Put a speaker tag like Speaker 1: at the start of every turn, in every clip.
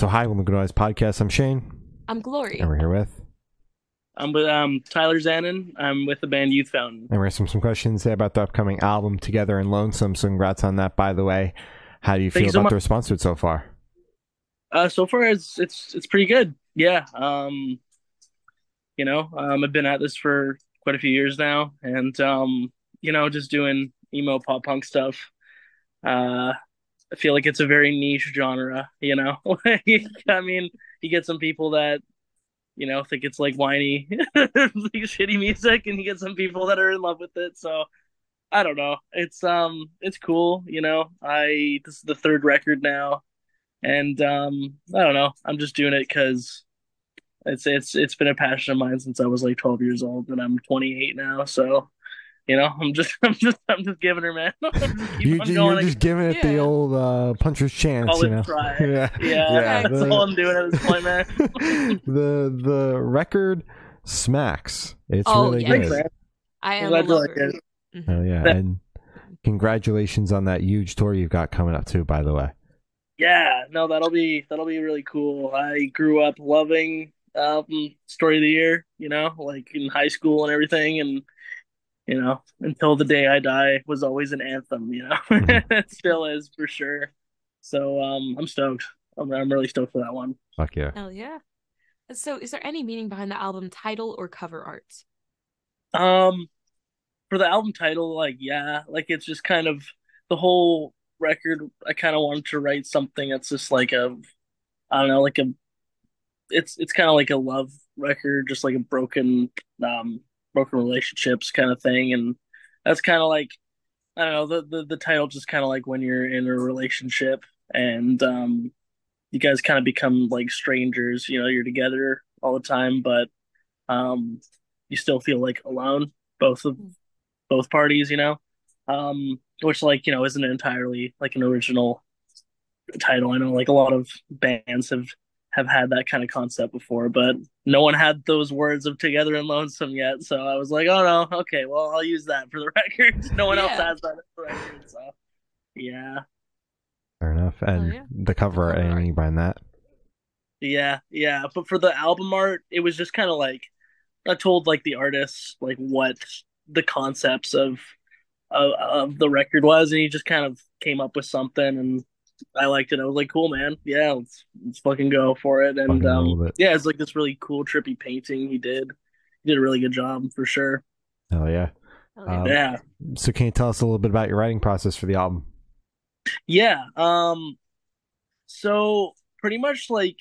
Speaker 1: So hi, welcome to Noise Podcast. I'm Shane,
Speaker 2: I'm Glory.
Speaker 1: and we're here with,
Speaker 3: I'm with Tyler Zanin. I'm with the band Youth Fountain.
Speaker 1: and we're asking some questions today about the upcoming album Together and Lonesome. So congrats on that, by the way. How do you
Speaker 3: Thank
Speaker 1: feel
Speaker 3: you so
Speaker 1: about
Speaker 3: much.
Speaker 1: the response to it so far?
Speaker 3: So far it's pretty good. Yeah. I've been at this for quite a few years now, and just doing emo pop punk stuff. Uh, I feel like it's a very niche genre. Like, I mean, you get some people that think it's like whiny, like shitty music, and you get some people that are in love with it. So I don't know. It's cool. This is the third record now. And I don't know. I'm just doing it because it's been a passion of mine since I was like 12 years old, and I'm 28 now. So I'm just giving her, man. I'm just keep on
Speaker 1: You're
Speaker 3: going.
Speaker 1: just giving it the
Speaker 2: Yeah.
Speaker 1: old puncher's chance,
Speaker 3: Call
Speaker 1: you
Speaker 3: it
Speaker 1: know?
Speaker 3: try.
Speaker 1: yeah,
Speaker 3: Yeah, that's
Speaker 1: the,
Speaker 3: all I'm doing at this point, man.
Speaker 1: the record smacks. It's
Speaker 2: Oh,
Speaker 1: really
Speaker 2: yes.
Speaker 3: Thanks,
Speaker 1: good.
Speaker 3: man.
Speaker 2: I
Speaker 3: I'm
Speaker 2: am a
Speaker 3: glad you like
Speaker 2: lover.
Speaker 3: it.
Speaker 2: Mhm.
Speaker 1: Oh yeah, and congratulations on that huge tour you've got coming up too. By the way.
Speaker 3: Yeah, no, that'll be really cool. I grew up loving Story of the Year, like in high school and everything, and until the day I die was always an anthem,
Speaker 1: Mhm.
Speaker 3: It still is for sure. So I'm stoked. I'm really stoked for that one.
Speaker 1: Fuck yeah.
Speaker 2: Hell yeah. So, is there any meaning behind the album title or cover art?
Speaker 3: Um for the album title, like yeah, like it's just kind of the whole record. I kind of wanted to write something that's just like I don't know, like it's kind of like a love record, just like a broken relationships kind of thing, and that's kind of like I don't know the title just kind of like when you're in a relationship and you guys kind of become like strangers. You're together all the time, but um you still feel like alone, both of both parties. Which like isn't entirely like an original title. I know like a lot of bands have had that kind of concept before, but no one had those words of Together and Lonesome yet. So I was like, oh no, okay, well I'll use that for the record. No one else
Speaker 2: Yeah.
Speaker 3: has that for the record, so yeah,
Speaker 1: Fair enough. And
Speaker 2: yeah.
Speaker 1: the cover art,
Speaker 2: cover
Speaker 1: any
Speaker 2: art.
Speaker 1: meaning behind that?
Speaker 3: yeah. But for the album art, it was just kind of like I told like the artists like what the concepts of the record was, and he just kind of came up with something, and I liked it. I was like, cool, man. Yeah, let's fucking go for it. And
Speaker 1: Fucking roll with it.
Speaker 3: yeah, it's like this really cool, trippy painting he did. He did a really good job for sure.
Speaker 1: Hell yeah.
Speaker 2: Hell yeah.
Speaker 3: Yeah,
Speaker 1: So can you tell us a little bit about your writing process for the album?
Speaker 3: yeah. So pretty much like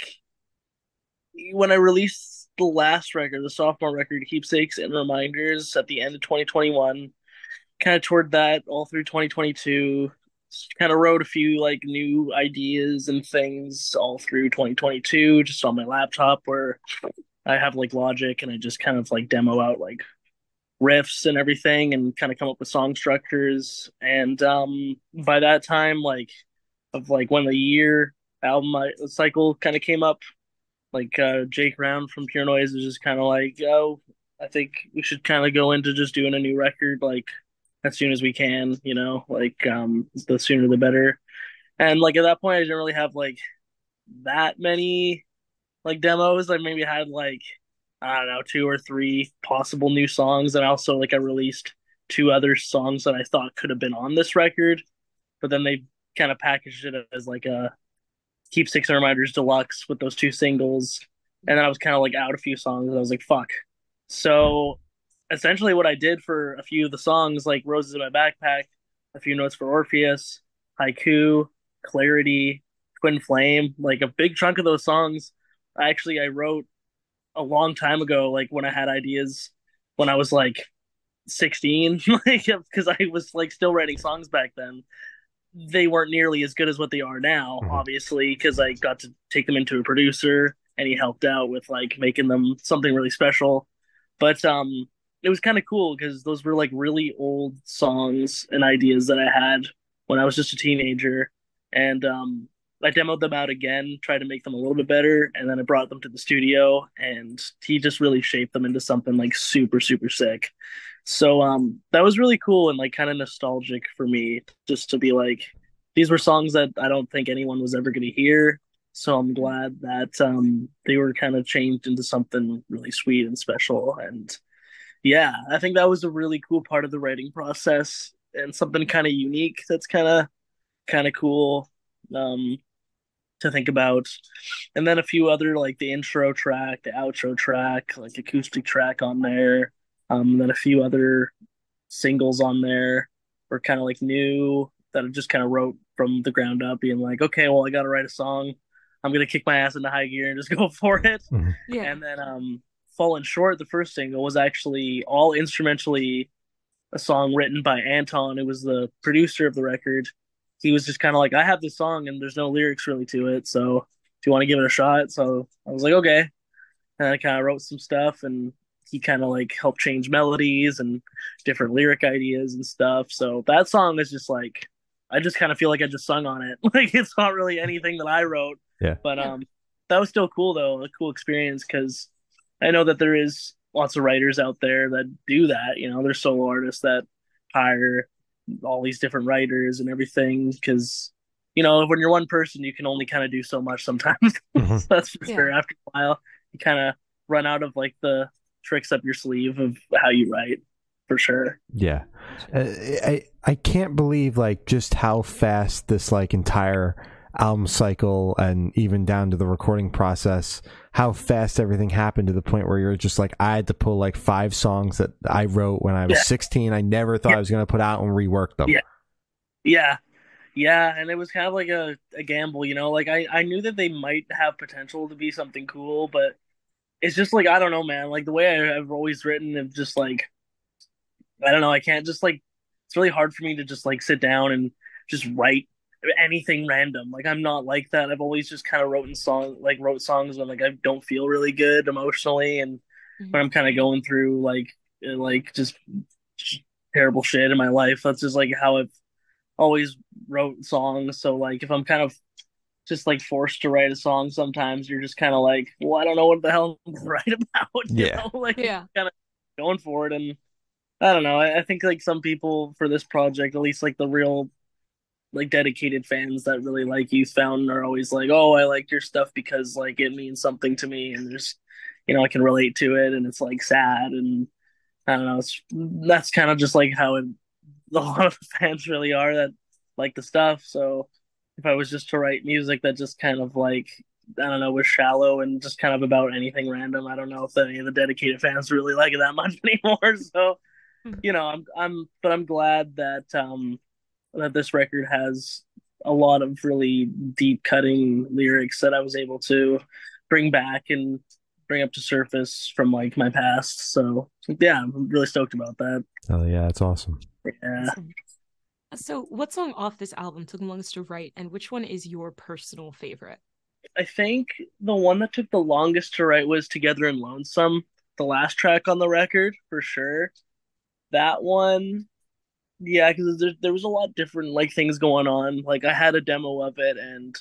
Speaker 3: when I released the last record, the sophomore record, Keepsakes and Reminders, at the end of 2021, kind of toward that all through 2022. Kind of wrote a few like new ideas and things all through 2022, just on my laptop where I have like Logic, and I just kind of like demo out like riffs and everything and kind of come up with song structures. And by that time, like of like when the year album cycle kind of came up, like Jake Round from Pure Noise was just kind of like, oh, I think we should kind of go into just doing a new record like as soon as we can, like the sooner the better. And like at that point, I didn't really have like that many like demos. I maybe had like I don't know, two or three possible new songs, and also like I released two other songs that I thought could have been on this record, but then they kind of packaged it as like a Keepsakes and Reminders Deluxe with those two singles, and then I was kind of like out a few songs, and I was like, fuck. So essentially, what I did for a few of the songs, like Roses in My Backpack, a few notes for Orpheus, Haiku, Clarity, Twin Flame, like a big chunk of those songs, I wrote a long time ago, like when I had ideas when I was like 16, like because I was like still writing songs back then. They weren't nearly as good as what they are now,
Speaker 1: Mhm.
Speaker 3: obviously, because I got to take them into a producer and he helped out with like making them something really special. But it was kind of cool because those were like really old songs and ideas that I had when I was just a teenager. And I demoed them out again, tried to make them a little bit better, and then I brought them to the studio, and he just really shaped them into something like super, super sick. So that was really cool and like kind of nostalgic for me just to be like these were songs that I don't think anyone was ever going to hear. So I'm glad that they were kind of changed into something really sweet and special. And yeah, I think that was a really cool part of the writing process and something kind of unique that's kind of cool um to think about. And then a few other like the intro track, the outro track, like acoustic track on there. And then a few other singles on there were kind of like new that I just kind of wrote from the ground up, being like, okay, well, I got to write a song. I'm gonna kick my ass into high gear and just go for it.
Speaker 1: Mhm.
Speaker 2: Yeah.
Speaker 3: And then Fallen Short, the first single, was actually all instrumentally a song written by Anton, who was the producer of the record. He was just kind of like, I have this song and there's no lyrics really to it, so do you want to give it a shot? So I was like, okay. And I kind of wrote some stuff, and he kind of like helped change melodies and different lyric ideas and stuff. So that song is just like, I just kind of feel like I just sung on it. Like it's not really anything that I wrote,
Speaker 1: Yeah.
Speaker 3: but
Speaker 2: Yeah.
Speaker 3: that was still cool though, a cool experience because I know that there is lots of writers out there that do that. You know, there's solo artists that hire all these different writers and everything because when you're one person, you can only kind of do so much sometimes.
Speaker 1: Mhm.
Speaker 3: That's for
Speaker 2: Yeah.
Speaker 3: sure. After a while, you kind of run out of like the tricks up your sleeve of how you write, for sure.
Speaker 1: Yeah. I can't believe like just how fast this like entire album cycle and even down to the recording process, how fast everything happened to the point where you're just like, I had to pull like 5 songs that I wrote when I was
Speaker 3: Yeah.
Speaker 1: 16. I never thought I was going to put out and rework them.
Speaker 3: Yeah. Yeah. Yeah, and it was kind of like a gamble, like I knew that they might have potential to be something cool, but it's just like I don't know, man. Like the way I've always written, of just like I don't know. I can't just like it's really hard for me to just like sit down and just write anything random. Like I'm not like that. I've always just kind of wrote songs when like I don't feel really good emotionally, and when
Speaker 2: Mhm.
Speaker 3: I'm kind of going through like just terrible shit in my life. That's just like how I've always wrote songs. So like if I'm kind of just like forced to write a song, sometimes you're just kind of like, well, I don't know what the hell to write about,
Speaker 1: Yeah.
Speaker 3: like
Speaker 2: Yeah.
Speaker 3: kind of going for it. And I don't know. I think like some people for this project, at least like the real like dedicated fans that really like Youth Fountain, are always like, oh, I like your stuff because like it means something to me, and there's I can relate to it, and it's like sad, and I don't know. That's kind of just like how a lot of the fans really are that like the stuff. So if I was just to write music that just kind of like I don't know was shallow and just kind of about anything random, I don't know if any of the dedicated fans really like it that much anymore. So
Speaker 2: Mhm.
Speaker 3: I'm glad that this record has a lot of really deep cutting lyrics that I was able to bring back and bring up to surface from like my past. So yeah, I'm really stoked about that.
Speaker 1: Oh yeah, that's awesome.
Speaker 3: Yeah.
Speaker 2: Awesome. So, what song off this album took the longest to write, and which one is your personal favorite?
Speaker 3: I think the one that took the longest to write was Together and Lonesome, the last track on the record, for sure. That one, yeah, because there was a lot of different like things going on. Like I had a demo of it, and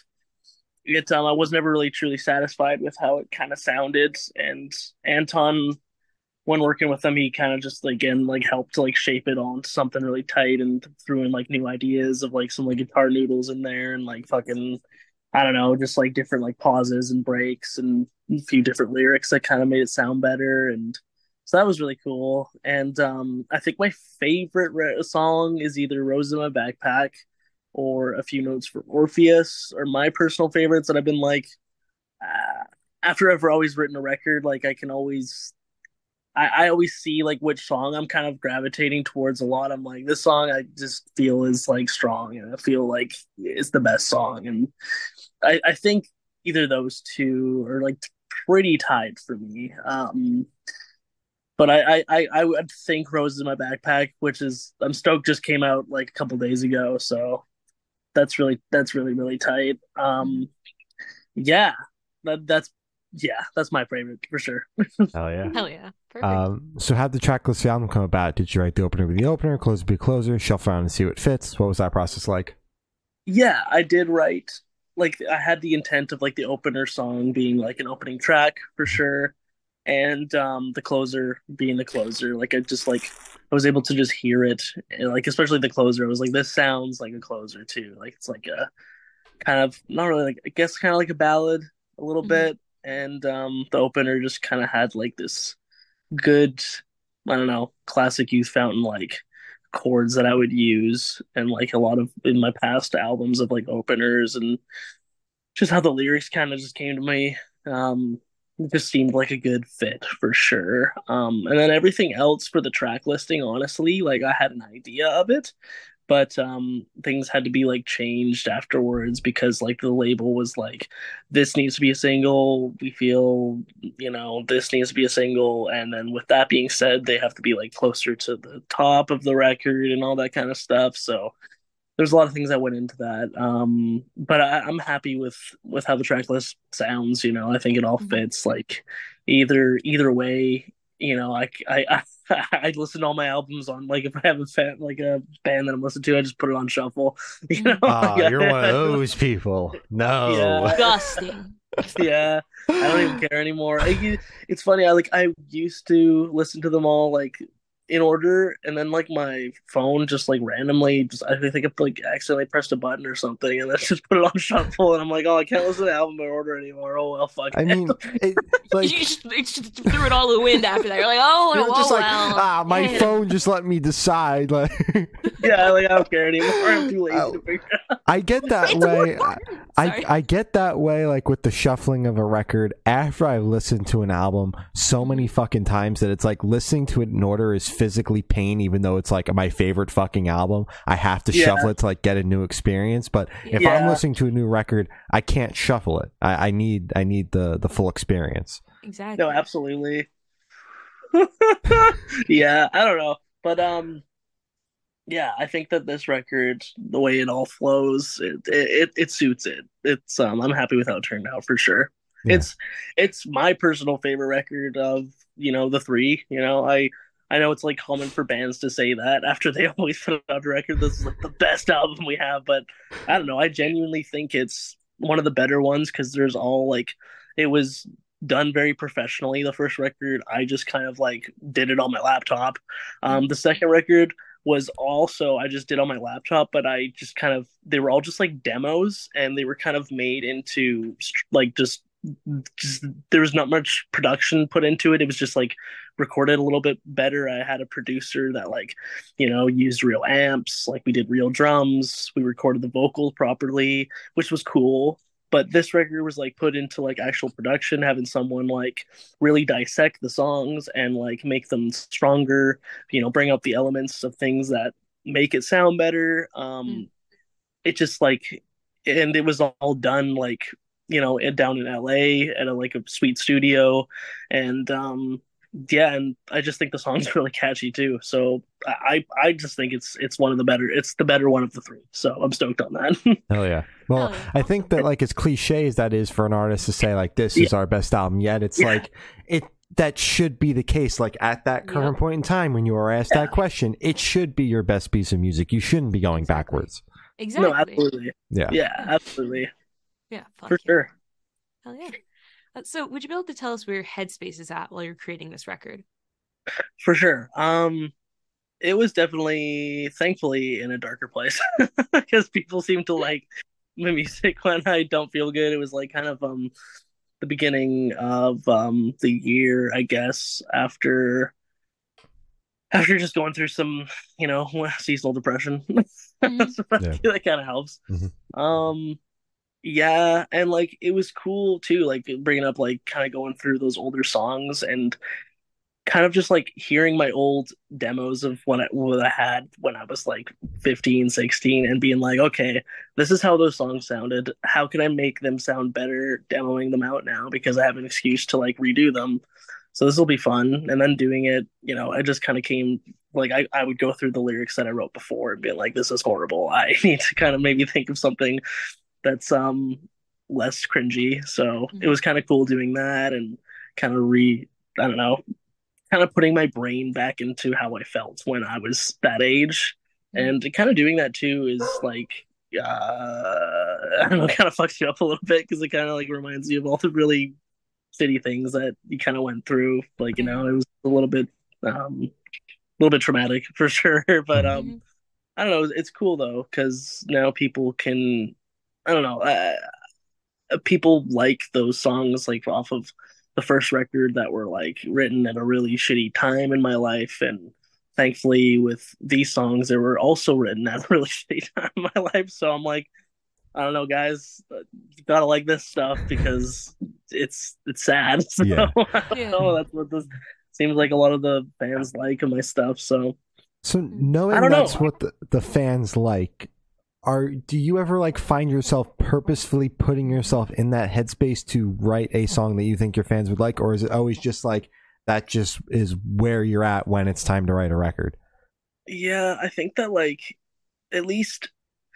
Speaker 3: I was never really truly satisfied with how it kind of sounded. And Anton, when working with him, he kind of just again like helped to like shape it all into something really tight and threw in like new ideas of like some like guitar noodles in there and like fucking I don't know, just like different like pauses and breaks and a few different lyrics that kind of made it sound better. And so that was really cool. And I think my favorite song is either Rose in My Backpack or A Few Notes for Orpheus, or my personal favorites that I've been like uh, after I've always written a record, like I always see like which song I'm kind of gravitating towards a lot. I'm like, this song I just feel is like strong and I feel like it's the best song. And I think either those two are like pretty tied for me. But I would think Roses in My Backpack, which is I'm stoked just came out like a couple days ago. So that's really, really tight.
Speaker 2: Mhm.
Speaker 3: Yeah, that's my favorite for sure.
Speaker 1: Hell yeah.
Speaker 2: Hell yeah. Perfect.
Speaker 1: So how'd the track list of the album come about? Did you write the opener with the opener, closer be closer, shuffle around and see what fits? What was that process like?
Speaker 3: Yeah, I did write like I had the intent of like the opener song being like an opening track for sure, and the closer being the closer. Like I was able to just hear it, and, like especially the closer. I was like, this sounds like a closer too. Like it's like kind of not really like I guess kind of like a ballad a little
Speaker 2: Mhm.
Speaker 3: bit, and the opener just kind of had like this good, I don't know, classic Youth Fountain like chords that I would use, and like a lot of in my past albums of like openers, and just how the lyrics kind of just came to me. It just seemed like a good fit for sure. And then everything else for the track listing, honestly, like I had an idea of it, but things had to be like changed afterwards because like the label was like, this needs to be a single. We feel, this needs to be a single, and then with that being said, they have to be like closer to the top of the record and all that kind of stuff. So there's a lot of things that went into that. But I'm happy with how the track list sounds. I think it all
Speaker 2: Mhm.
Speaker 3: fits. Like either way, I listen to all my albums on like if I have a fan like a band that I'm listening to, I just put it on shuffle.
Speaker 2: Mhm.
Speaker 1: Ah, you're one of
Speaker 3: I just,
Speaker 1: those people. No.
Speaker 3: yeah,
Speaker 2: Disgusting.
Speaker 3: yeah. I don't even care anymore. It's funny. I used to listen to them all like in order, and then like my phone just like randomly just I think I like accidentally pressed a button or something, and then just put it on shuffle, and I'm like, oh, I can't listen to the album in order anymore. Oh well, fuck
Speaker 1: I
Speaker 3: it.
Speaker 1: mean,
Speaker 2: You
Speaker 1: like
Speaker 2: just threw it all to the wind after that. You're like, oh,
Speaker 1: you're just
Speaker 2: oh
Speaker 1: like,
Speaker 2: well.
Speaker 1: my
Speaker 2: Eh.
Speaker 1: phone just let me decide. Like,
Speaker 3: Yeah, like I don't care anymore. I'm too lazy
Speaker 1: I,
Speaker 3: to figure.
Speaker 1: I get that
Speaker 2: It's a
Speaker 1: way.
Speaker 2: word. Sorry.
Speaker 1: I get that way, like with the shuffling of a record after I listened to an album so many fucking times that it's like listening to it in order is physically pain, even though it's like my favorite fucking album. I have to
Speaker 3: Yeah,
Speaker 1: shuffle it to like get a new experience. But if I'm
Speaker 3: yeah.
Speaker 1: listening to a new record, I can't shuffle it. I need the full experience.
Speaker 3: No,
Speaker 2: Exactly.
Speaker 3: absolutely. Yeah, I don't know, but yeah, I think that this record, the way it all flows, it suits it. It's I'm happy with how it turned out for sure.
Speaker 1: Yeah.
Speaker 3: It's my personal favorite record of the three. I know it's like common for bands to say that after they always put out a record. This is like the best album we have, but I don't know. I genuinely think it's one of the better ones because there's all like it was done very professionally. The first record, I just kind of like did it on my laptop.
Speaker 2: Mhm.
Speaker 3: The second record was also I just did on my laptop, but I just kind of they were all just like demos, and they were kind of made into like just there was not much production put into it. It was just like recorded a little bit better. I had a producer that like used real amps, like we did real drums. We recorded the vocals properly, which was cool. But this record was like put into like actual production, having someone like really dissect the songs and like make them stronger, bring up the elements of things that make it sound better.
Speaker 2: Mm.
Speaker 3: It just like, and it was all done like, down in LA at like a sweet studio. And, yeah, and I just think the song's really catchy too. So I just think it's one of the better. It's the better one of the three. So I'm stoked on that.
Speaker 1: Hell yeah. Well,
Speaker 2: Hell yeah.
Speaker 1: I think that like as cliche as that is for an artist to say like this
Speaker 3: Yeah,
Speaker 1: is our best album yet, it's
Speaker 3: yeah,
Speaker 1: like it that should be the case. Like at that current
Speaker 2: Yep.
Speaker 1: point in time when you are asked
Speaker 3: yeah.
Speaker 1: that question, it should be your best piece of music. You shouldn't be going
Speaker 2: Exactly.
Speaker 1: backwards.
Speaker 3: No,
Speaker 2: Exactly.
Speaker 3: absolutely.
Speaker 1: Yeah.
Speaker 3: Yeah,
Speaker 2: Yeah.
Speaker 3: absolutely.
Speaker 2: Yeah.
Speaker 3: For
Speaker 2: Fuck yeah.
Speaker 3: sure.
Speaker 2: Hell yeah. So, would you be able to tell us where your headspace is at while you're creating this record?
Speaker 3: For sure. It was definitely, thankfully, in a darker place because people seem to like my music when I don't feel good. It was like kind of the beginning of the year, I guess, after just going through some, seasonal depression.
Speaker 2: Hmm.
Speaker 3: So I
Speaker 1: Yeah.
Speaker 3: feel that kind of helps.
Speaker 1: Mhm.
Speaker 3: Um, yeah, and like it was cool too, like bringing up like kind of going through those older songs and kind of just like hearing my old demos of what I had when I was like 15, 16, and being like, okay, this is how those songs sounded. How can I make them sound better demoing them out now because I have an excuse to like redo them. So this will be fun. And then doing it, I just kind of came like I would go through the lyrics that I wrote before and be like, this is horrible. I need to kind of maybe think of something that's less cringy. So it
Speaker 2: Hmm.
Speaker 3: was kind of cool doing that and kind of I don't know, kind of putting my brain back into how I felt when I was that age.
Speaker 2: Hmm.
Speaker 3: And kind of doing that too is like, I don't know, kind of fucks you up a little bit because it kind of like reminds you of all the really shitty things that you kind of went through. Like,
Speaker 2: Yeah.
Speaker 3: it was a little bit traumatic for sure. But
Speaker 1: Mhm.
Speaker 2: Hmm.
Speaker 3: I don't know. It's cool though because now people can I don't know. People like those songs like off of the first record that were like written at a really shitty time in my life, and thankfully with these songs they were also written at a really shitty time in my life. So I'm like, I don't know, guys, you gotta like this stuff because it's sad. So
Speaker 1: Yeah.
Speaker 3: I don't
Speaker 2: Yeah.
Speaker 3: know. That's what this seems like a lot of the fans like of my stuff. So
Speaker 1: So
Speaker 3: I
Speaker 1: knowing
Speaker 3: don't know.
Speaker 1: that's what the fans like, do you ever like find yourself purposefully putting yourself in that headspace to write a song that you think your fans would like, or is it always just like that just is where you're at when it's time to write a record?
Speaker 3: Yeah, I think that like at least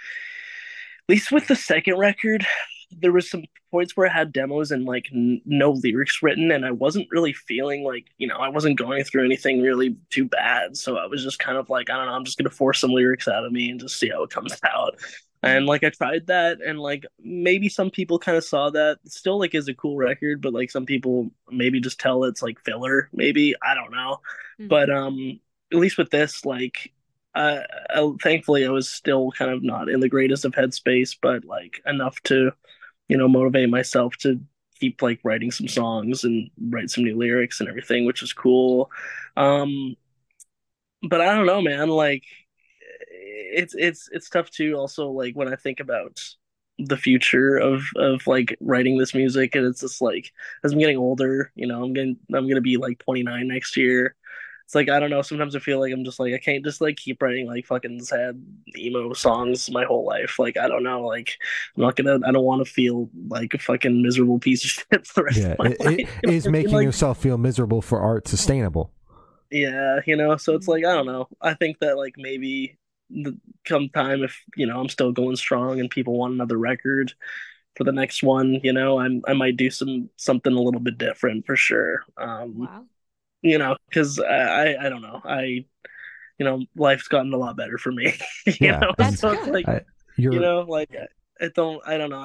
Speaker 3: with the second record, there was some points where I had demos and like no lyrics written, and I wasn't really feeling like I wasn't going through anything really too bad. So I was just kind of like, I don't know, I'm just gonna force some lyrics out of me and just see how it comes out. And like I tried that, and like maybe some people kind of saw that. It still like is a cool record, but like some people maybe just tell it's like filler. Maybe I don't know, but at least with this, like thankfully I was still kind of not in the greatest of headspace, but like enough to, motivate myself to keep like writing some songs and write some new lyrics and everything, which was cool. Um, but I don't know, man. Like it's tough too. Also, like when I think about the future of like writing this music, and it's just like as I'm getting older, I'm gonna be like 29 next year. It's like I don't know. Sometimes I feel like I'm just like I can't just like keep writing like fucking sad emo songs my whole life. Like I don't know. Like I'm not gonna. I don't want to feel like a fucking miserable piece of shit for the rest
Speaker 1: Yeah,
Speaker 3: of my life.
Speaker 1: is making
Speaker 3: Like
Speaker 1: yourself feel miserable for art sustainable?
Speaker 3: yeah, so it's like I don't know. I think that like maybe come time if I'm still going strong and people want another record for the next one, I might do something a little bit different for sure.
Speaker 2: Wow.
Speaker 3: Because I don't know. Life's gotten a lot better for me.
Speaker 1: Yeah,
Speaker 2: That's
Speaker 3: So it's
Speaker 2: good.
Speaker 3: like,
Speaker 1: you're
Speaker 3: like I don't know.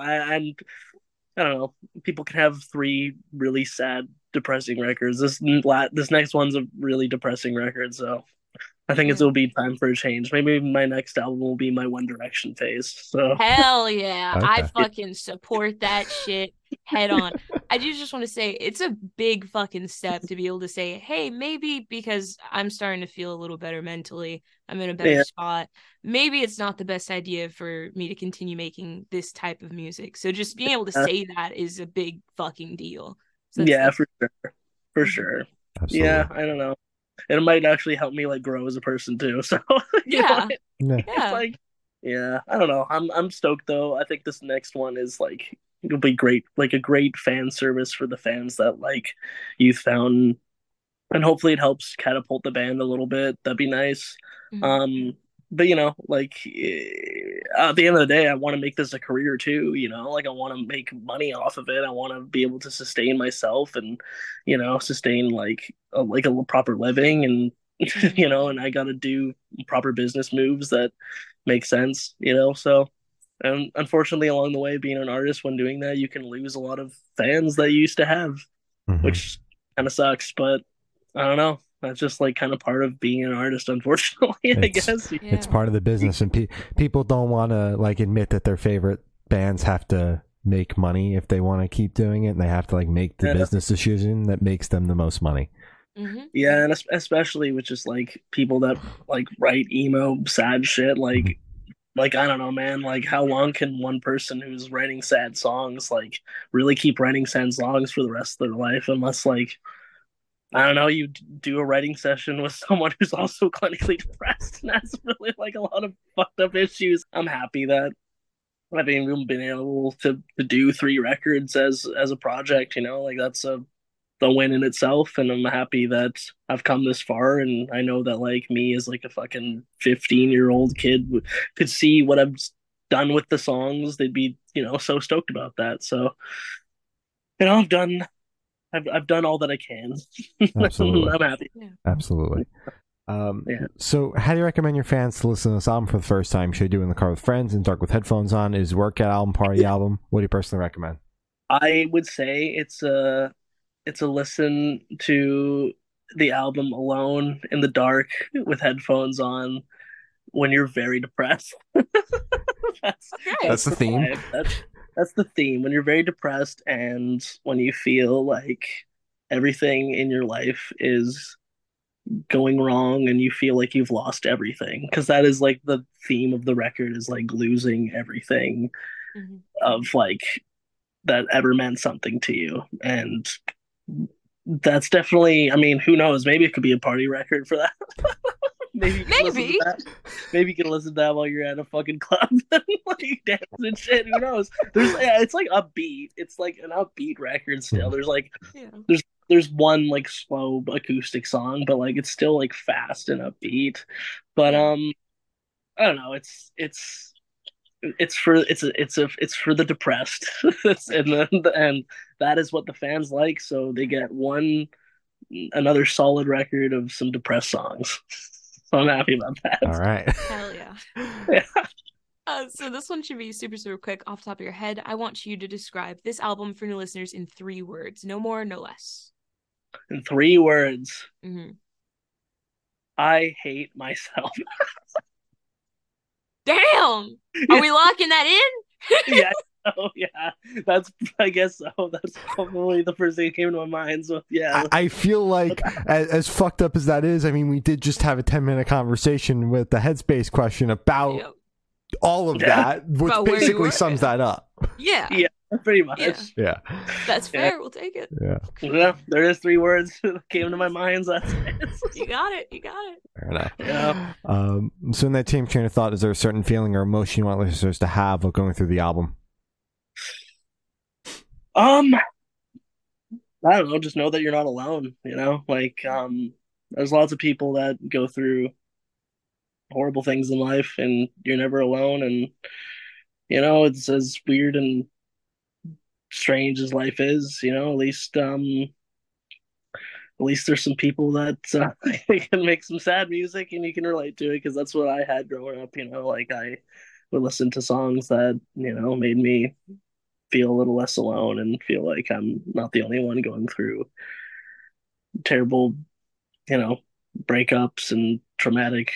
Speaker 3: I don't know. People can have three really sad, depressing records. This next one's a really depressing record, so I think
Speaker 2: Yeah.
Speaker 3: it'll be time for a change. Maybe my next album will be my One Direction phase. So
Speaker 2: Hell yeah. I
Speaker 1: okay.
Speaker 2: fucking support that shit head on. I do just want to say it's a big fucking step to be able to say, hey, maybe because I'm starting to feel a little better mentally, I'm in a better
Speaker 3: yeah,
Speaker 2: spot. Maybe it's not the best idea for me to continue making this type of music. So just being able to say that is a big fucking deal. So
Speaker 3: yeah,
Speaker 2: that's
Speaker 3: for sure, for
Speaker 2: Mhm.
Speaker 3: sure. Yeah,
Speaker 1: Absolutely.
Speaker 3: I don't know. It might actually help me like grow as a person too. So
Speaker 2: Yeah.
Speaker 1: Yeah.
Speaker 3: it's
Speaker 2: Yeah.
Speaker 3: like, yeah, I don't know. I'm stoked though. I think this next one is like it'll be great, like a great fan service for the fans that like Youth Fountain, and hopefully it helps catapult the band a little bit. That'd be nice.
Speaker 2: Mhm.
Speaker 3: Um, but like at the end of the day, I want to make this a career too. Like I want to make money off of it. I want to be able to sustain myself and sustain like a proper living and
Speaker 2: Mhm.
Speaker 3: and I got to do proper business moves that make sense. So. And unfortunately, along the way, being an artist, when doing that, you can lose a lot of fans that you used to have,
Speaker 1: Hmm.
Speaker 3: which kind of sucks. But I don't know. That's just like kind of part of being an artist, unfortunately, I
Speaker 1: It's
Speaker 3: guess.
Speaker 1: it's
Speaker 2: Yeah.
Speaker 1: part of the business, and people don't want to like admit that their favorite bands have to make money if they want to keep doing it, and they have to like make the
Speaker 3: Yeah,
Speaker 1: business decision that makes them the most money.
Speaker 2: Mhm.
Speaker 3: yeah, and especially with just like people that like write emo sad shit,
Speaker 1: Mhm.
Speaker 3: like I don't know, man. Like, how long can one person who's writing sad songs like really keep writing sad songs for the rest of their life? Unless like I don't know, you do a writing session with someone who's also clinically depressed, and that's really like a lot of fucked up issues. I'm happy that I've even been able to do three records as a project. Like that's a win in itself, and I'm happy that I've come this far. And I know that like me as like a fucking 15-year-old kid could see what I've done with the songs. They'd be so stoked about that. So I've done all that I can.
Speaker 1: Absolutely,
Speaker 3: I'm happy.
Speaker 2: Yeah.
Speaker 1: absolutely.
Speaker 3: Yeah.
Speaker 1: So how do you recommend your fans to listen to this album for the first time? Should they do it in the car with friends and dark with headphones on? Is workout album party album? What do you personally recommend?
Speaker 3: I would say it's a listen to the album alone in the dark with headphones on when you're very depressed. that's
Speaker 2: Okay.
Speaker 1: That's the theme.
Speaker 3: vibe. That's the theme. When you're very depressed and when you feel like everything in your life is going wrong and you feel like you've lost everything, because that is like the theme of the record, is like losing everything
Speaker 2: Mhm.
Speaker 3: of like that ever meant something to you. And that's definitely, I mean, who knows, maybe it could be a party record for that. Maybe you can listen to
Speaker 2: Maybe.
Speaker 3: that. Maybe you can listen to that while you're at a fucking club and like dance and shit. Who knows? It's like upbeat. It's like an upbeat record still.
Speaker 2: Yeah.
Speaker 3: There's one like slow acoustic song, but like it's still like fast and upbeat. But
Speaker 2: Yeah.
Speaker 3: I don't know. It's for the depressed, and that is what the fans like. So they get another solid record of some depressed songs. So I'm happy about that.
Speaker 1: All right.
Speaker 2: Hell yeah.
Speaker 3: Yeah.
Speaker 2: So this one should be super, super quick off the top of your head. I want you to describe this album for new listeners in 3 words. No more, no less.
Speaker 3: In 3 words,
Speaker 2: Mm-hmm.
Speaker 3: I hate myself.
Speaker 2: Damn! Are we locking that in?
Speaker 3: Yeah. Oh yeah, I guess so. That's probably the first thing that came to my mind. So yeah,
Speaker 1: I feel like, as fucked up as that is, I mean, we did just have a 10-minute conversation with the Headspace question about
Speaker 2: Yep.
Speaker 1: all of that, which
Speaker 2: About where you
Speaker 1: basically
Speaker 2: were.
Speaker 1: sums that up.
Speaker 2: Yeah.
Speaker 3: Yeah. Pretty much.
Speaker 2: Yeah.
Speaker 1: Yeah.
Speaker 2: That's fair. We'll take it.
Speaker 1: Yeah.
Speaker 3: Yeah, there is 3 words that came to my mind. So that's it.
Speaker 2: You got it. You got it.
Speaker 1: Fair enough.
Speaker 3: Yeah.
Speaker 1: So in that same train of thought, is there a certain feeling or emotion you want listeners to have while going through the album?
Speaker 3: I don't know. Just know that you're not alone. Like there's lots of people that go through horrible things in life, and you're never alone. And it's as weird and strange as life is. At least there's some people that can make some sad music and you can relate to it, because that's what I had growing up. Like I would listen to songs that made me feel a little less alone and feel like I'm not the only one going through terrible, breakups and traumatic,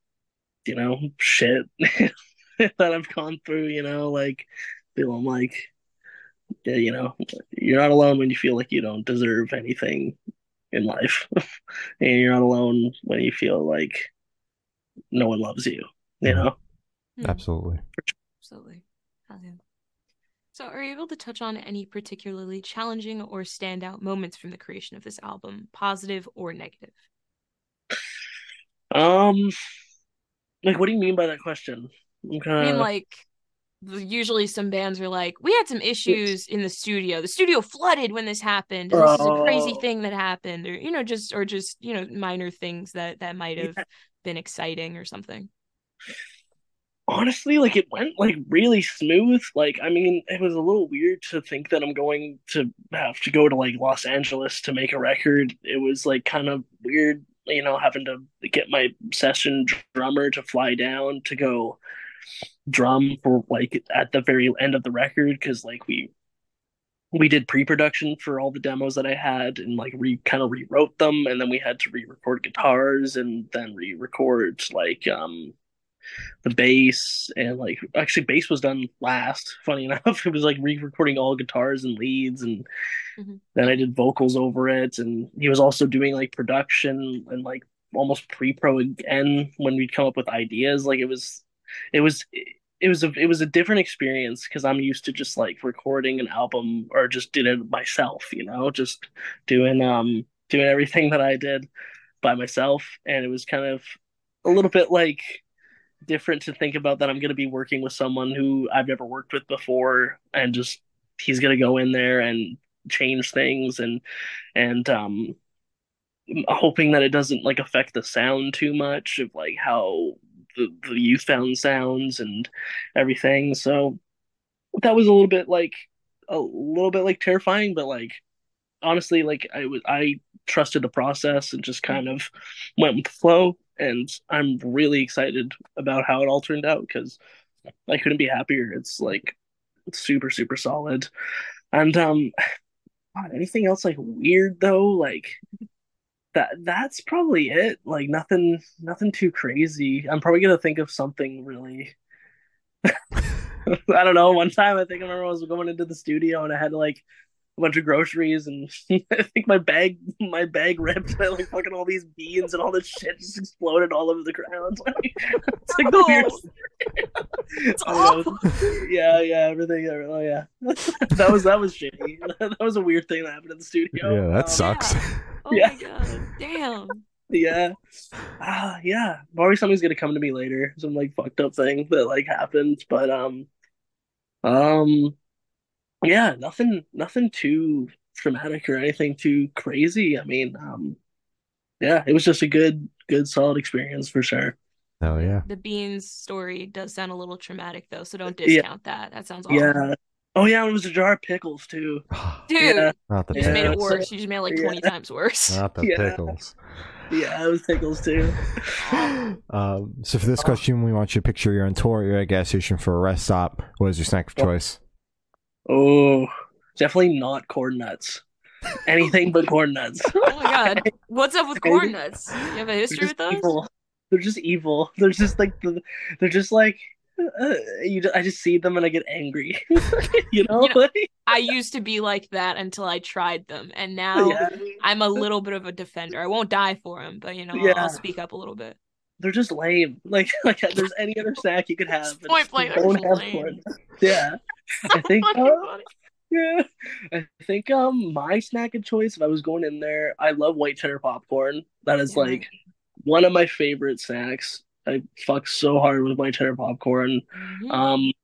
Speaker 3: shit that I've gone through. Like feeling like, yeah, you're not alone when you feel like you don't deserve anything in life, and you're not alone when you feel like no one loves you.
Speaker 1: Absolutely.
Speaker 2: Absolutely. Hell yeah. So, are you able to touch on any particularly challenging or standout moments from the creation of this album, positive or negative?
Speaker 3: Like, what do you mean by that question?
Speaker 2: I mean, like, usually some bands are like, we had some issues in the studio. The studio flooded when this happened. And this is a crazy thing that happened, or just minor things that might have been exciting or something.
Speaker 3: Honestly, like it went like really smooth. Like, I mean, it was a little weird to think that I'm going to have to go to like Los Angeles to make a record. It was like kind of weird, having to get my session drummer to fly down to go drum for like at the very end of the record, because like we did pre-production for all the demos that I had and like kind of rewrote them, and then we had to re-record guitars and then re-record like the bass, and like actually bass was done last, funny enough. It was like re-recording all guitars and leads, and then I did vocals over it, and he was also doing like production and like almost pre-pro again when we'd come up with ideas. Like it was a different experience, because I'm used to just like recording an album or just did it myself, just doing everything that I did by myself. And it was kind of a little bit like different to think about that I'm going to be working with someone who I've never worked with before, and just he's going to go in there and change things, and hoping that it doesn't like affect the sound too much of like how the youth found sounds and everything. So that was a little bit like terrifying, but like honestly, like I trusted the process and just kind of went with the flow, and I'm really excited about how it all turned out, because I couldn't be happier. It's like super super solid. And anything else like weird though, like that's probably it. Like nothing too crazy. I'm probably gonna think of something really. I don't know. One time I think I remember I was going into the studio and I had like a bunch of groceries and I think my bag ripped. I like fucking all these beans and all this shit just exploded all over the ground. It's like the
Speaker 2: Oh,
Speaker 3: weirdest.
Speaker 2: it's
Speaker 3: I don't
Speaker 2: awful.
Speaker 3: know. Yeah, everything. Oh yeah, that was shitty. That was a weird thing that happened in the studio.
Speaker 1: Yeah, that sucks.
Speaker 2: Yeah. Oh
Speaker 3: Yeah,
Speaker 2: my god. Damn.
Speaker 3: yeah. Yeah. Probably something's gonna come to me later. Some like fucked up thing that like happened, but um, yeah, nothing too traumatic or anything too crazy. I mean, yeah, it was just a good, solid experience for sure.
Speaker 1: Hell yeah.
Speaker 2: The beans story does sound a little traumatic though, so don't
Speaker 3: Yeah,
Speaker 2: discount that. That sounds awful.
Speaker 3: yeah. Oh yeah, it was a jar of pickles too. Yeah,
Speaker 2: Dude,
Speaker 1: Not the
Speaker 2: you just made it
Speaker 3: yeah,
Speaker 1: pickles.
Speaker 2: worse. You just made it like
Speaker 3: yeah,
Speaker 2: 20 times worse.
Speaker 1: Not the
Speaker 3: yeah,
Speaker 1: pickles.
Speaker 3: yeah. It was pickles too.
Speaker 2: Awful.
Speaker 1: So for this question, we want you to picture you're on tour, you're at a gas station for a rest stop. What is your snack of choice?
Speaker 3: Oh, definitely not corn nuts. Anything but corn nuts.
Speaker 2: Oh my god. What's up with corn nuts? You have a
Speaker 3: They're
Speaker 2: history
Speaker 3: just
Speaker 2: with those?
Speaker 3: evil. They're just evil. They're just like I just see them and I get angry. You know?
Speaker 2: You know, I used to be like that until I tried them, and now
Speaker 3: Yeah,
Speaker 2: I'm a little bit of a defender. I won't die for them, but I'll
Speaker 3: yeah.
Speaker 2: speak up a little bit.
Speaker 3: They're just lame. Like there's any other snack you could have, but
Speaker 2: Point
Speaker 3: just
Speaker 2: blank, they're
Speaker 3: don't
Speaker 2: just
Speaker 3: have
Speaker 2: lame.
Speaker 3: corn. Yeah. I
Speaker 2: So
Speaker 3: think
Speaker 2: fucking funny.
Speaker 3: yeah. I think my snack of choice if I was going in there, I love white cheddar popcorn. That is
Speaker 2: Yeah.
Speaker 3: like one of my favorite snacks. I fuck so hard with white cheddar popcorn.
Speaker 2: Mhm.
Speaker 3: Um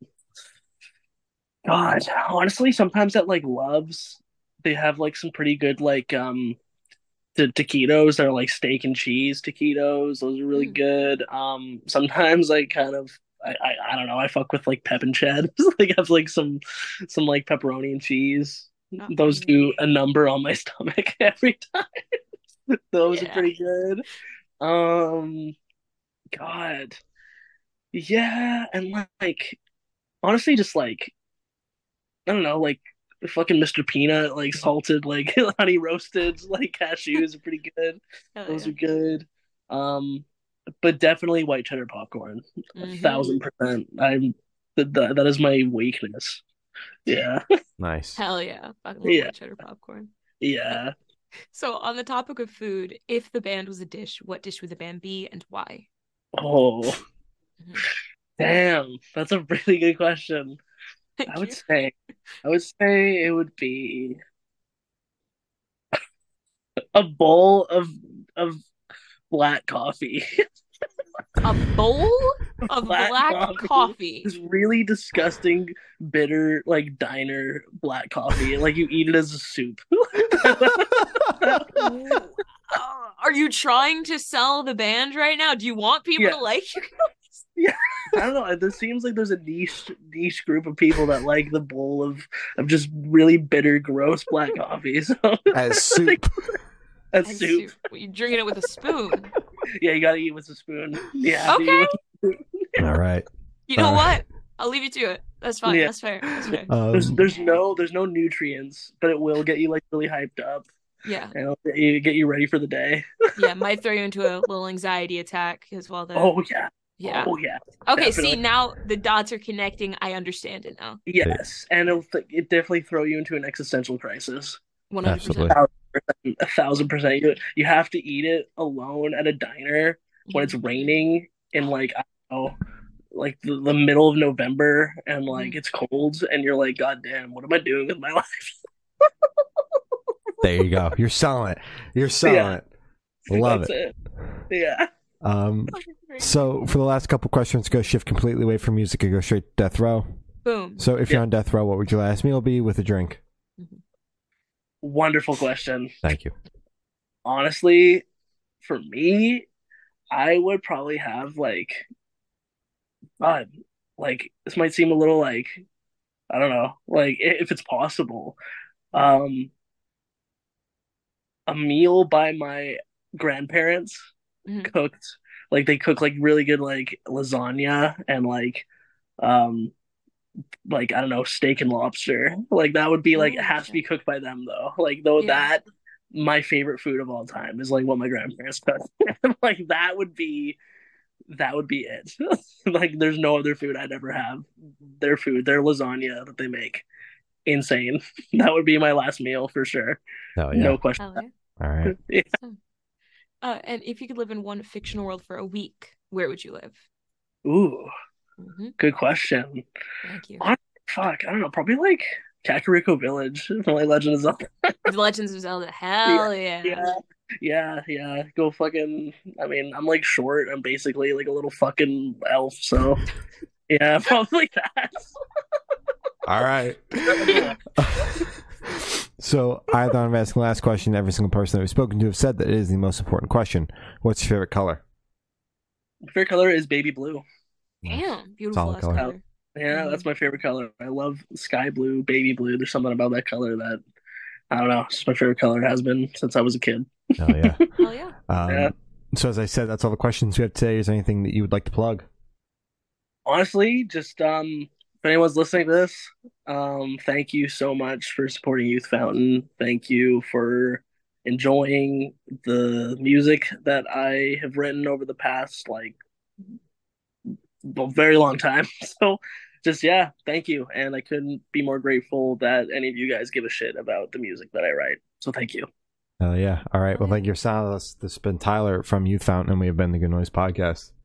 Speaker 3: God, honestly, sometimes at like Love's, they have like some pretty good like the taquitos. They're like steak and cheese taquitos. Those are really
Speaker 2: Mm.
Speaker 3: good. Sometimes I kind of I don't know. I fuck with like pep and ched. Like have like some like pepperoni and cheese. Those
Speaker 2: Mm.
Speaker 3: do a number on my stomach every time. Those are
Speaker 2: Yeah.
Speaker 3: pretty good. Um, God, yeah, and like honestly, just like I don't know, like fucking Mr. Peanut, like salted, like honey roasted, like cashews are pretty good.
Speaker 2: Hell
Speaker 3: Those
Speaker 2: yeah.
Speaker 3: are good. Um, but definitely white cheddar popcorn, a
Speaker 2: Hmm.
Speaker 3: 1000%. That is my weakness. Yeah,
Speaker 1: Nice.
Speaker 2: Hell yeah. Fucking love
Speaker 3: yeah,
Speaker 2: white cheddar popcorn.
Speaker 3: yeah.
Speaker 2: So, on the topic of food, if the band was a dish, what dish would the band be and why?
Speaker 3: Oh,
Speaker 2: Mhm.
Speaker 3: damn, that's a really good question. I
Speaker 2: Thank
Speaker 3: would
Speaker 2: you.
Speaker 3: say, I would say it would be a bowl of black coffee.
Speaker 2: A bowl of
Speaker 3: Black
Speaker 2: black
Speaker 3: coffee.
Speaker 2: coffee.
Speaker 3: This really disgusting, bitter, like diner black coffee. Like you eat it as a soup.
Speaker 2: Are you trying to sell the band right now? Do you want people
Speaker 3: Yeah,
Speaker 2: to like you?
Speaker 3: yeah. I don't know. There seems like there's a niche group of people that like the bowl of just really bitter, gross black coffee. So
Speaker 1: As soup.
Speaker 3: that's
Speaker 2: As
Speaker 3: soup.
Speaker 2: soup. You drinking it with a spoon.
Speaker 3: Yeah, you gotta eat with a spoon. Yeah, you
Speaker 2: Okay.
Speaker 3: eat with a spoon.
Speaker 1: All right.
Speaker 2: You know
Speaker 1: Uh,
Speaker 2: what? I'll leave you to it. That's fine.
Speaker 3: Yeah.
Speaker 2: That's fair. That's fair.
Speaker 3: There's no nutrients, but it will get you like really hyped up
Speaker 2: Yeah.
Speaker 3: and it'll get you ready for the day.
Speaker 2: Yeah. Might throw you into a little anxiety attack as well, though.
Speaker 3: Oh yeah.
Speaker 2: Yeah.
Speaker 3: Oh yeah.
Speaker 2: Okay. See,
Speaker 3: Definitely.
Speaker 2: now the dots are connecting. I understand it now.
Speaker 3: Yes, and it definitely throw you into an existential crisis.
Speaker 2: 100%.
Speaker 1: Absolutely.
Speaker 3: 1000%. You have to eat it alone at a diner when it's raining in like I don't know, like the middle of November and like it's cold and you're like, God damn, what am I doing with my life?
Speaker 1: There you go. You're selling it. You're selling
Speaker 3: Yeah.
Speaker 1: it. Love
Speaker 3: That's
Speaker 1: it.
Speaker 3: it. Yeah.
Speaker 1: So for the last couple questions, go shift completely away from music and go straight to death row.
Speaker 2: Boom.
Speaker 1: So if you're on death row, what would your last meal be with a drink?
Speaker 3: Wonderful question.
Speaker 1: Thank you.
Speaker 3: Honestly, for me, I would probably have like God, like this might seem a little like I don't know, like if it's possible. Um, a meal by my grandparents
Speaker 2: Mhm.
Speaker 3: cooked like they cook like really good like lasagna and um like I don't know steak and lobster like that would be like it
Speaker 2: Oh,
Speaker 3: has to
Speaker 2: shit.
Speaker 3: be cooked by them though like though
Speaker 2: Yeah.
Speaker 3: that my favorite food of all time is like what my grandparents cook. Like that would be it. Like there's no other food I'd ever have. Their food, their lasagna that they make, insane. That would be my last meal for sure.
Speaker 1: Hell yeah.
Speaker 3: No question.
Speaker 2: Hell yeah.
Speaker 1: All right.
Speaker 3: Yeah.
Speaker 2: Awesome. And if you could live in one fictional world for a week, where would you live?
Speaker 3: Ooh,
Speaker 2: Hmm.
Speaker 3: good question.
Speaker 2: Thank you.
Speaker 3: Fuck, I don't know. Probably like Kakariko Village from like Legend of Zelda.
Speaker 2: The Legends of Zelda. Hell yeah.
Speaker 3: Yeah. Go fucking. I mean, I'm like short. I'm basically like a little fucking elf. So yeah, probably that.
Speaker 1: All right. So I thought I'm asking the last question. Every single person that we've spoken to have said that it is the most important question. What's your favorite color?
Speaker 3: My favorite color is baby blue.
Speaker 2: Damn, beautiful
Speaker 1: Solid
Speaker 2: ass
Speaker 1: color.
Speaker 2: color.
Speaker 3: Yeah, that's my favorite color. I love sky blue, baby blue. There's something about that color that I don't know. It's my favorite color. It has been since I was a kid.
Speaker 1: Hell yeah.
Speaker 2: Hell yeah.
Speaker 3: Yeah.
Speaker 1: So as I said, that's all the questions we have today. Is there anything that you would like to plug?
Speaker 3: Honestly, just if anyone's listening to this, thank you so much for supporting Youth Fountain. Thank you for enjoying the music that I have written over the past like a very long time. So just yeah, thank you. And I couldn't be more grateful that any of you guys give a shit about the music that I write. So thank you.
Speaker 1: Hell yeah. All right. Well, thank you, Silas. This has been Tyler from Youth Fountain, and we have been the Good Noise Podcast.